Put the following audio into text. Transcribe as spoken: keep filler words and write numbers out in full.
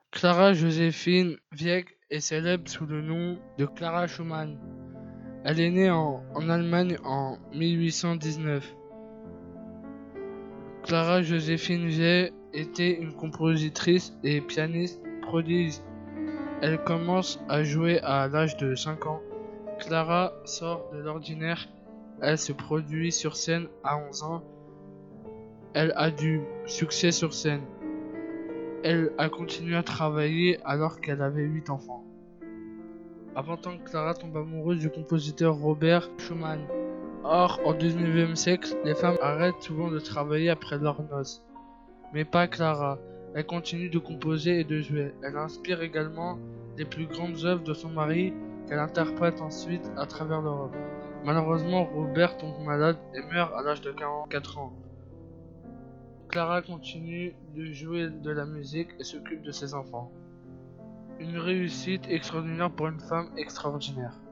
Clara Joséphine Wieck est célèbre sous le nom de Clara Schumann. Elle est née en, en Allemagne en mille huit cent dix-neuf. Clara Joséphine Wieck était une compositrice et pianiste prodige. Elle commence à jouer à l'âge de cinq ans. Clara sort de l'ordinaire. Elle se produit sur scène à onze ans. Elle a du succès sur scène. Elle a continué à travailler alors qu'elle avait huit enfants. À vingt ans, Clara tombe amoureuse du compositeur Robert Schumann. Or, au dix-neuvième siècle, les femmes arrêtent souvent de travailler après leurs noces. Mais pas Clara. Elle continue de composer et de jouer. Elle inspire également les plus grandes œuvres de son mari qu'elle interprète ensuite à travers l'Europe. Malheureusement, Robert tombe malade et meurt à l'âge de quarante-quatre ans. Clara continue de jouer de la musique et s'occupe de ses enfants. Une réussite extraordinaire pour une femme extraordinaire.